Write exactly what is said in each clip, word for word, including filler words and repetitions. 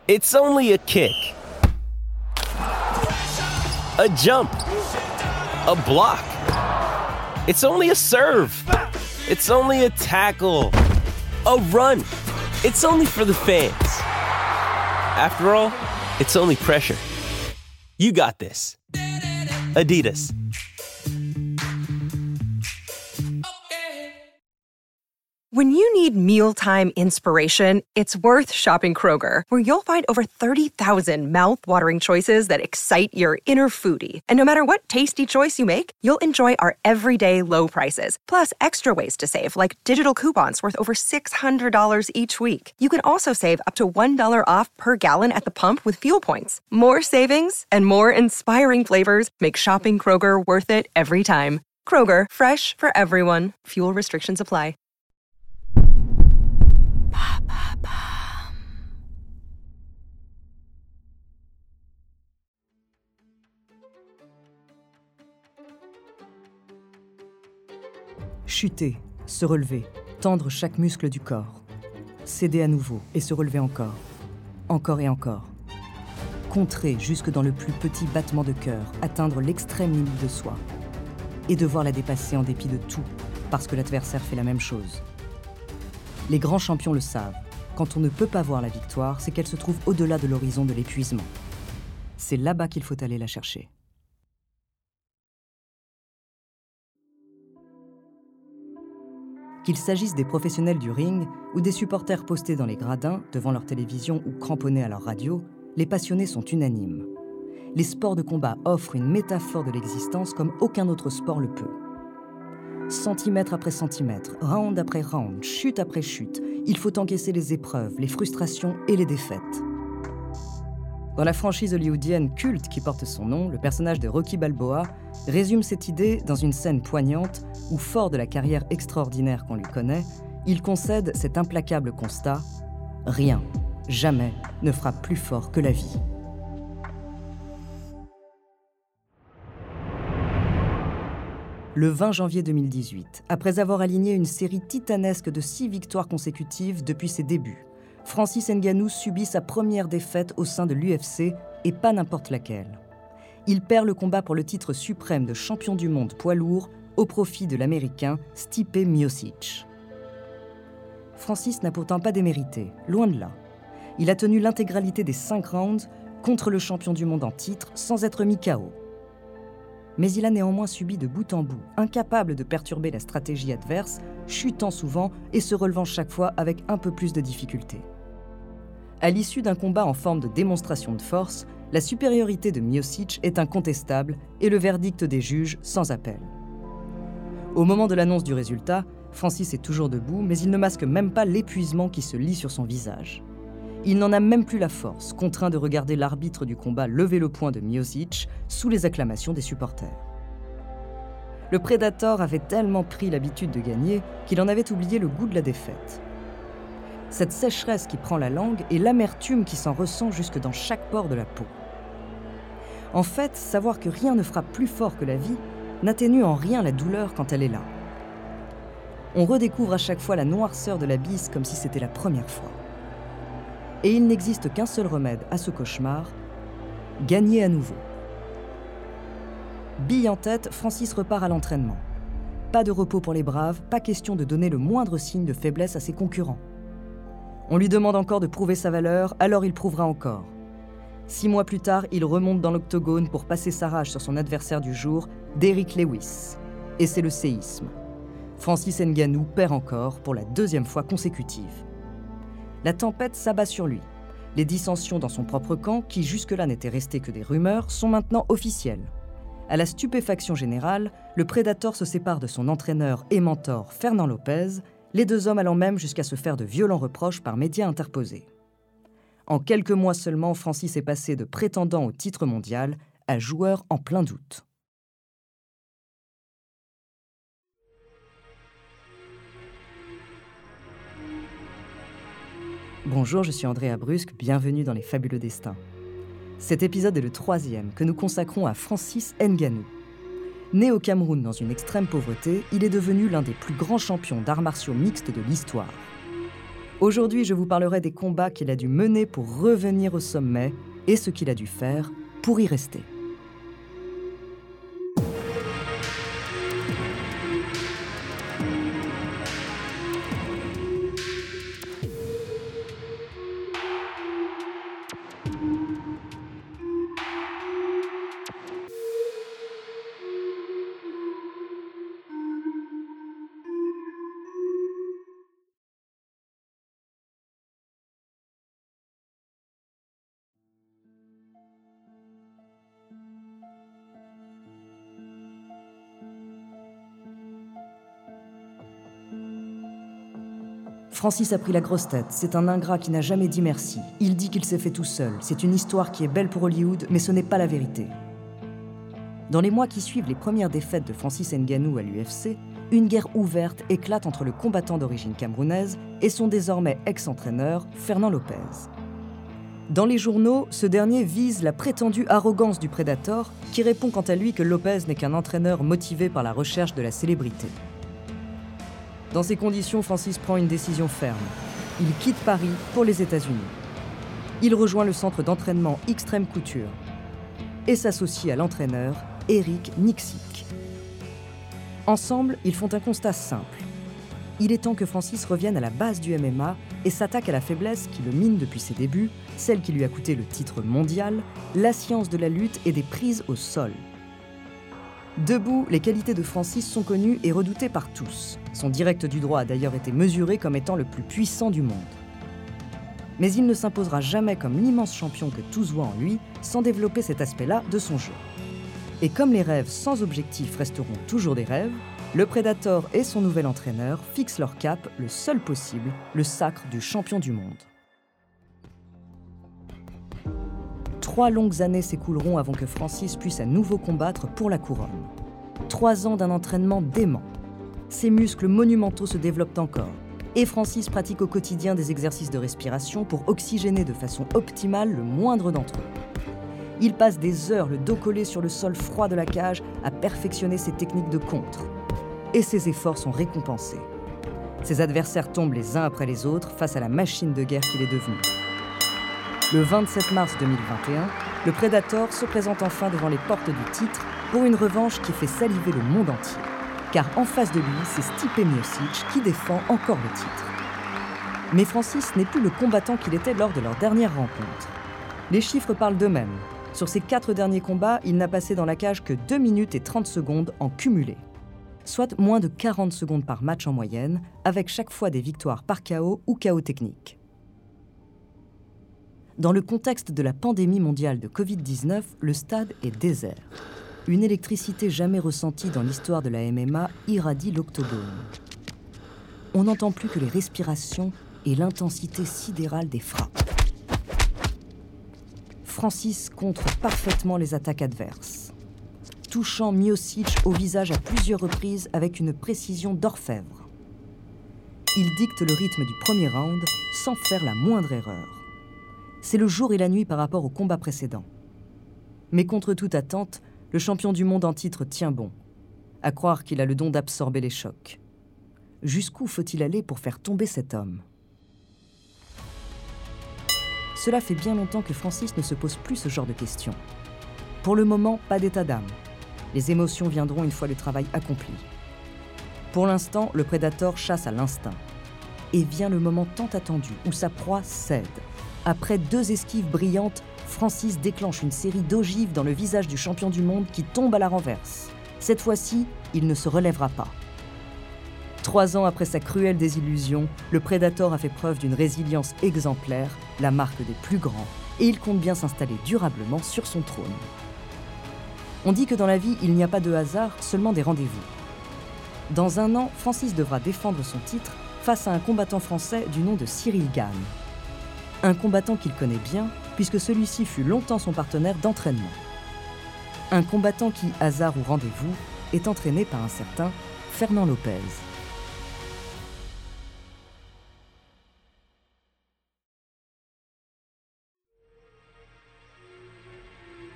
It's only a kick. A jump. A block. It's only a serve. It's only a tackle. A run. It's only for the fans. After all, it's only pressure. You got this. Adidas. When you need mealtime inspiration, it's worth shopping Kroger, where you'll find over thirty thousand mouth-watering choices that excite your inner foodie. And no matter what tasty choice you make, you'll enjoy our everyday low prices, plus extra ways to save, like digital coupons worth over six hundred dollars each week. You can also save up to one dollar off per gallon at the pump with fuel points. More savings and more inspiring flavors make shopping Kroger worth it every time. Kroger, fresh for everyone. Fuel restrictions apply. Chuter, se relever, tendre chaque muscle du corps. Céder à nouveau et se relever encore. Encore et encore. Contrer jusque dans le plus petit battement de cœur, atteindre l'extrême limite de soi. Et devoir la dépasser en dépit de tout, parce que l'adversaire fait la même chose. Les grands champions le savent. Quand on ne peut pas voir la victoire, c'est qu'elle se trouve au-delà de l'horizon de l'épuisement. C'est là-bas qu'il faut aller la chercher. Qu'il s'agisse des professionnels du ring ou des supporters postés dans les gradins, devant leur télévision ou cramponnés à leur radio, les passionnés sont unanimes. Les sports de combat offrent une métaphore de l'existence comme aucun autre sport le peut. Centimètre après centimètre, round après round, chute après chute, il faut encaisser les épreuves, les frustrations et les défaites. Dans la franchise hollywoodienne culte qui porte son nom, le personnage de Rocky Balboa résume cette idée dans une scène poignante où, fort de la carrière extraordinaire qu'on lui connaît, il concède cet implacable constat : rien, jamais, ne frappe plus fort que la vie. Le vingt janvier deux mille dix-huit, après avoir aligné une série titanesque de six victoires consécutives depuis ses débuts, Francis Ngannou subit sa première défaite au sein de l'U F C, et pas n'importe laquelle. Il perd le combat pour le titre suprême de champion du monde poids lourd au profit de l'Américain Stipe Miocic. Francis n'a pourtant pas démérité, loin de là. Il a tenu l'intégralité des cinq rounds contre le champion du monde en titre sans être mis K O. Mais il a néanmoins subi de bout en bout, incapable de perturber la stratégie adverse, chutant souvent et se relevant chaque fois avec un peu plus de difficulté. À l'issue d'un combat en forme de démonstration de force, la supériorité de Miocic est incontestable et le verdict des juges sans appel. Au moment de l'annonce du résultat, Francis est toujours debout, mais il ne masque même pas l'épuisement qui se lit sur son visage. Il n'en a même plus la force, contraint de regarder l'arbitre du combat lever le poing de Miocic sous les acclamations des supporters. Le Predator avait tellement pris l'habitude de gagner qu'il en avait oublié le goût de la défaite. Cette sécheresse qui prend la langue et l'amertume qui s'en ressent jusque dans chaque pore de la peau. En fait, savoir que rien ne frappe plus fort que la vie n'atténue en rien la douleur quand elle est là. On redécouvre à chaque fois la noirceur de l'abysse comme si c'était la première fois. Et il n'existe qu'un seul remède à ce cauchemar, gagner à nouveau. Bille en tête, Francis repart à l'entraînement. Pas de repos pour les braves, pas question de donner le moindre signe de faiblesse à ses concurrents. On lui demande encore de prouver sa valeur, alors il prouvera encore. Six mois plus tard, il remonte dans l'octogone pour passer sa rage sur son adversaire du jour, Derrick Lewis. Et c'est le séisme. Francis Ngannou perd encore pour la deuxième fois consécutive. La tempête s'abat sur lui. Les dissensions dans son propre camp, qui jusque-là n'étaient restées que des rumeurs, sont maintenant officielles. À la stupéfaction générale, le Predator se sépare de son entraîneur et mentor Fernand Lopez, les deux hommes allant même jusqu'à se faire de violents reproches par médias interposés. En quelques mois seulement, Francis est passé de prétendant au titre mondial à joueur en plein doute. Bonjour, je suis Andrea Brusque, bienvenue dans Les Fabuleux Destins. Cet épisode est le troisième que nous consacrons à Francis Ngannou. Né au Cameroun dans une extrême pauvreté, il est devenu l'un des plus grands champions d'arts martiaux mixtes de l'histoire. Aujourd'hui, je vous parlerai des combats qu'il a dû mener pour revenir au sommet et ce qu'il a dû faire pour y rester. Francis a pris la grosse tête, c'est un ingrat qui n'a jamais dit merci. Il dit qu'il s'est fait tout seul, c'est une histoire qui est belle pour Hollywood, mais ce n'est pas la vérité. Dans les mois qui suivent les premières défaites de Francis Ngannou à l'U F C, une guerre ouverte éclate entre le combattant d'origine camerounaise et son désormais ex-entraîneur, Fernand Lopez. Dans les journaux, ce dernier vise la prétendue arrogance du Predator, qui répond quant à lui que Lopez n'est qu'un entraîneur motivé par la recherche de la célébrité. Dans ces conditions, Francis prend une décision ferme. Il quitte Paris pour les États-Unis. Il rejoint le centre d'entraînement Extreme Couture et s'associe à l'entraîneur Eric Nicksick. Ensemble, ils font un constat simple. Il est temps que Francis revienne à la base du M M A et s'attaque à la faiblesse qui le mine depuis ses débuts, celle qui lui a coûté le titre mondial, la science de la lutte et des prises au sol. Debout, les qualités de Francis sont connues et redoutées par tous. Son direct du droit a d'ailleurs été mesuré comme étant le plus puissant du monde. Mais il ne s'imposera jamais comme l'immense champion que tous voient en lui, sans développer cet aspect-là de son jeu. Et comme les rêves sans objectif resteront toujours des rêves, le Predator et son nouvel entraîneur fixent leur cap, le seul possible, le sacre du champion du monde. Trois longues années s'écouleront avant que Francis puisse à nouveau combattre pour la couronne. Trois ans d'un entraînement dément. Ses muscles monumentaux se développent encore, et Francis pratique au quotidien des exercices de respiration pour oxygéner de façon optimale le moindre d'entre eux. Il passe des heures le dos collé sur le sol froid de la cage à perfectionner ses techniques de contre. Et ses efforts sont récompensés. Ses adversaires tombent les uns après les autres face à la machine de guerre qu'il est devenu. Le vingt-sept mars deux mille vingt et un, le Predator se présente enfin devant les portes du titre pour une revanche qui fait saliver le monde entier. Car en face de lui, c'est Stipe Miocic qui défend encore le titre. Mais Francis n'est plus le combattant qu'il était lors de leur dernière rencontre. Les chiffres parlent d'eux-mêmes. Sur ses quatre derniers combats, il n'a passé dans la cage que deux minutes et trente secondes en cumulé. Soit moins de quarante secondes par match en moyenne, avec chaque fois des victoires par K O ou K O technique. Dans le contexte de la pandémie mondiale de covid dix-neuf, le stade est désert. Une électricité jamais ressentie dans l'histoire de la M M A irradie l'octogone. On n'entend plus que les respirations et l'intensité sidérale des frappes. Francis contre parfaitement les attaques adverses, touchant Miocic au visage à plusieurs reprises avec une précision d'orfèvre. Il dicte le rythme du premier round sans faire la moindre erreur. C'est le jour et la nuit par rapport au combat précédent. Mais contre toute attente, le champion du monde en titre tient bon, à croire qu'il a le don d'absorber les chocs. Jusqu'où faut-il aller pour faire tomber cet homme ? Cela fait bien longtemps que Francis ne se pose plus ce genre de questions. Pour le moment, pas d'état d'âme. Les émotions viendront une fois le travail accompli. Pour l'instant, le Predator chasse à l'instinct. Et vient le moment tant attendu où sa proie cède. Après deux esquives brillantes, Francis déclenche une série d'ogives dans le visage du champion du monde qui tombe à la renverse. Cette fois-ci, il ne se relèvera pas. Trois ans après sa cruelle désillusion, le Predator a fait preuve d'une résilience exemplaire, la marque des plus grands, et il compte bien s'installer durablement sur son trône. On dit que dans la vie, il n'y a pas de hasard, seulement des rendez-vous. Dans un an, Francis devra défendre son titre face à un combattant français du nom de Cyril Gane. Un combattant qu'il connaît bien, puisque celui-ci fut longtemps son partenaire d'entraînement. Un combattant qui, hasard ou rendez-vous, est entraîné par un certain Fernand Lopez.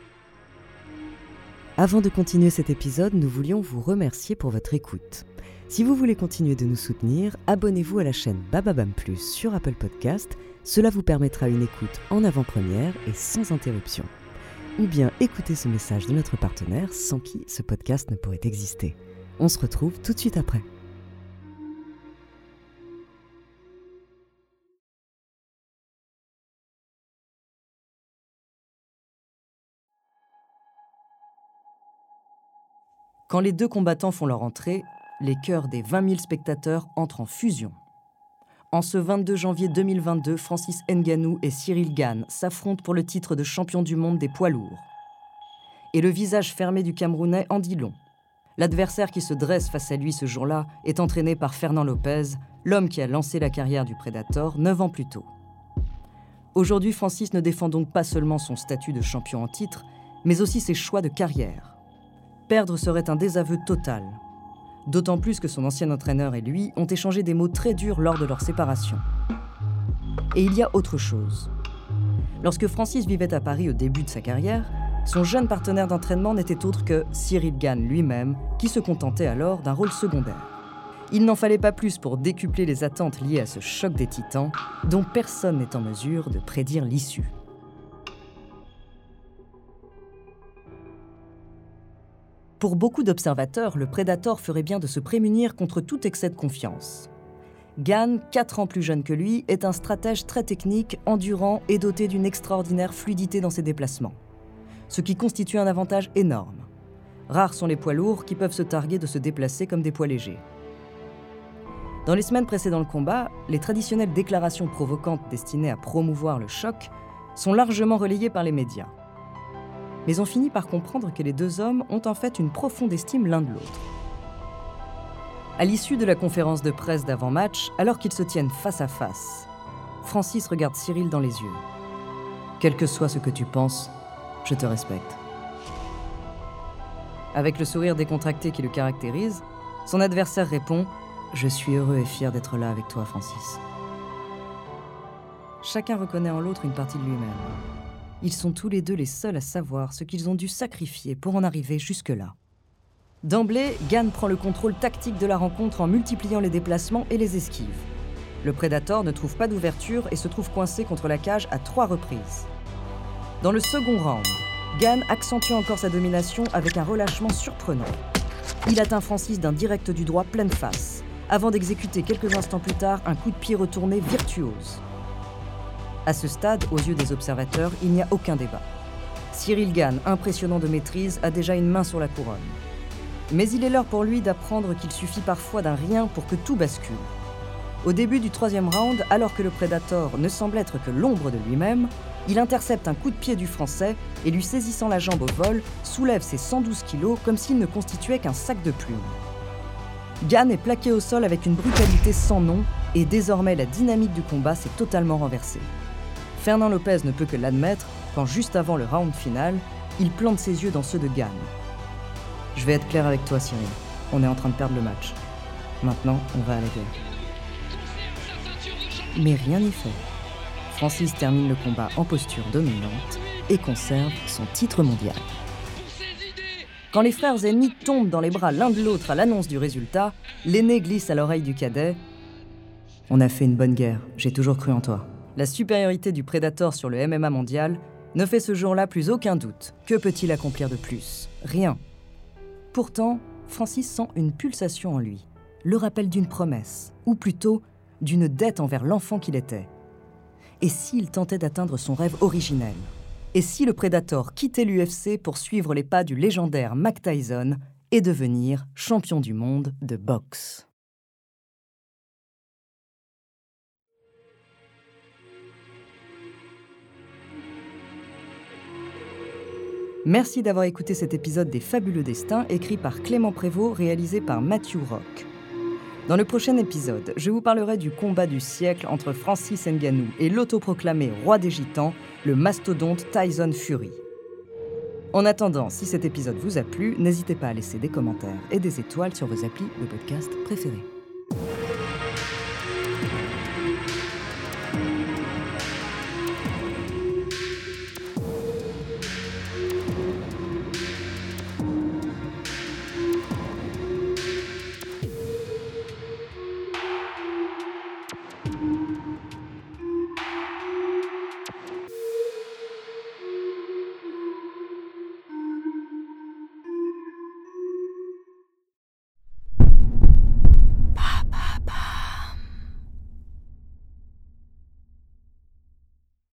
Avant de continuer cet épisode, nous voulions vous remercier pour votre écoute. Si vous voulez continuer de nous soutenir, abonnez-vous à la chaîne Bababam Plus sur Apple Podcast. Cela vous permettra une écoute en avant-première et sans interruption. Ou bien écoutez ce message de notre partenaire sans qui ce podcast ne pourrait exister. On se retrouve tout de suite après. Quand les deux combattants font leur entrée, les cœurs des vingt mille spectateurs entrent en fusion. En ce vingt-deux janvier deux mille vingt-deux, Francis Ngannou et Ciryl Gane s'affrontent pour le titre de champion du monde des poids lourds. Et le visage fermé du Camerounais en dit long. L'adversaire qui se dresse face à lui ce jour-là est entraîné par Fernand Lopez, l'homme qui a lancé la carrière du Predator neuf ans plus tôt. Aujourd'hui, Francis ne défend donc pas seulement son statut de champion en titre, mais aussi ses choix de carrière. Perdre serait un désaveu total. D'autant plus que son ancien entraîneur et lui ont échangé des mots très durs lors de leur séparation. Et il y a autre chose. Lorsque Francis vivait à Paris au début de sa carrière, son jeune partenaire d'entraînement n'était autre que Ciryl Gane lui-même, qui se contentait alors d'un rôle secondaire. Il n'en fallait pas plus pour décupler les attentes liées à ce choc des titans, dont personne n'est en mesure de prédire l'issue. Pour beaucoup d'observateurs, le Predator ferait bien de se prémunir contre tout excès de confiance. Gane, quatre ans plus jeune que lui, est un stratège très technique, endurant et doté d'une extraordinaire fluidité dans ses déplacements. Ce qui constitue un avantage énorme. Rares sont les poids lourds qui peuvent se targuer de se déplacer comme des poids légers. Dans les semaines précédant le combat, les traditionnelles déclarations provocantes destinées à promouvoir le choc sont largement relayées par les médias. Mais on finit par comprendre que les deux hommes ont en fait une profonde estime l'un de l'autre. À l'issue de la conférence de presse d'avant-match, alors qu'ils se tiennent face à face, Francis regarde Ciryl dans les yeux. « Quel que soit ce que tu penses, je te respecte. » Avec le sourire décontracté qui le caractérise, son adversaire répond « Je suis heureux et fier d'être là avec toi, Francis. » Chacun reconnaît en l'autre une partie de lui-même. Ils sont tous les deux les seuls à savoir ce qu'ils ont dû sacrifier pour en arriver jusque-là. D'emblée, Gane prend le contrôle tactique de la rencontre en multipliant les déplacements et les esquives. Le Predator ne trouve pas d'ouverture et se trouve coincé contre la cage à trois reprises. Dans le second round, Gane accentue encore sa domination avec un relâchement surprenant. Il atteint Francis d'un direct du droit pleine face, avant d'exécuter quelques instants plus tard un coup de pied retourné virtuose. À ce stade, aux yeux des observateurs, il n'y a aucun débat. Ciryl Gane, impressionnant de maîtrise, a déjà une main sur la couronne. Mais il est l'heure pour lui d'apprendre qu'il suffit parfois d'un rien pour que tout bascule. Au début du troisième round, alors que le Predator ne semble être que l'ombre de lui-même, il intercepte un coup de pied du Français et lui saisissant la jambe au vol, soulève ses cent douze kilos comme s'il ne constituait qu'un sac de plumes. Gane est plaqué au sol avec une brutalité sans nom et désormais la dynamique du combat s'est totalement renversée. Fernand Lopez ne peut que l'admettre quand, juste avant le round final, il plante ses yeux dans ceux de Gane. « Je vais être clair avec toi, Ciryl. On est en train de perdre le match. Maintenant, on va à la guerre. » Mais rien n'y fait. Francis termine le combat en posture dominante et conserve son titre mondial. Quand les frères ennemis tombent dans les bras l'un de l'autre à l'annonce du résultat, l'aîné glisse à l'oreille du cadet « On a fait une bonne guerre, j'ai toujours cru en toi. » La supériorité du Predator sur le M M A mondial ne fait ce jour-là plus aucun doute. Que peut-il accomplir de plus ? Rien. Pourtant, Francis sent une pulsation en lui, le rappel d'une promesse, ou plutôt d'une dette envers l'enfant qu'il était. Et s'il tentait d'atteindre son rêve originel ? Et si le Predator quittait l'U F C pour suivre les pas du légendaire Mike Tyson et devenir champion du monde de boxe ? Merci d'avoir écouté cet épisode des Fabuleux Destins, écrit par Clément Prévost, réalisé par Matthew Rock. Dans le prochain épisode, je vous parlerai du combat du siècle entre Francis Ngannou et l'autoproclamé roi des Gitans, le mastodonte Tyson Fury. En attendant, si cet épisode vous a plu, n'hésitez pas à laisser des commentaires et des étoiles sur vos applis de podcast préférés.